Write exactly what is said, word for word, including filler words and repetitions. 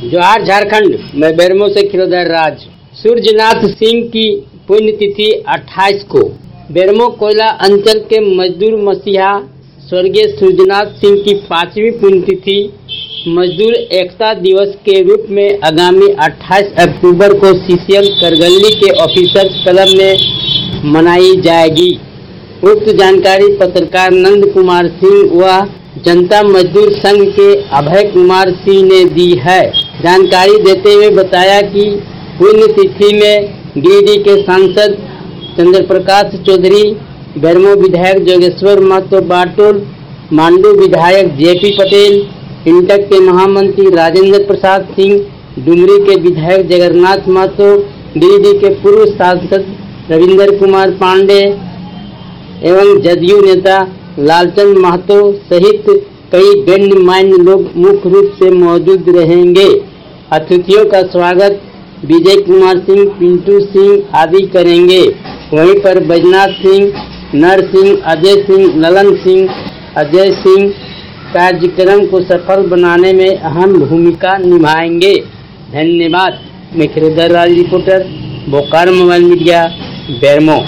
जोहार झारखंड, मैं बेरमो से खिरोधर राज। सूर्यनाथ सिंह की पुण्यतिथि अट्ठाईस को बेरमो कोयला अंचल के मजदूर मसीहा स्वर्गीय सूर्यनाथ सिंह की पांचवी पुण्यतिथि मजदूर एकता दिवस के रूप में आगामी अट्ठाईस अक्टूबर को सीसीएल करगली के ऑफिसर्स क्लब में मनाई जाएगी। उक्त जानकारी पत्रकार नंद कुमार सिंह व जनता मजदूर संघ के अभय कुमार सिंह ने दी है। जानकारी देते हुए बताया कि पुण्यतिथि में गिरिडीह के सांसद चंद्र प्रकाश चौधरी, बेरमो विधायक जोगेश्वर महतो बाटुल, मांडू विधायक जेपी पटेल, इंटक के महामंत्री राजेंद्र प्रसाद सिंह, डुमरी के विधायक जगन्नाथ महतो, गिरिडीह के पूर्व सांसद रविंदर कुमार पांडे एवं जदयू नेता लालचंद महतो सहित कई गणमान्य लोग मुख्य रूप से मौजूद रहेंगे। अतिथियों का स्वागत विजय कुमार सिंह, पिंटू सिंह आदि करेंगे। वहीं पर बैजनाथ सिंह, नर सिंह, अजय सिंह, ललन सिंह, अजय सिंह कार्यक्रम को सफल बनाने में अहम भूमिका निभाएंगे। धन्यवाद। मैं Khirodhar Raj, reporter, Bokaro mobile media, Bermo.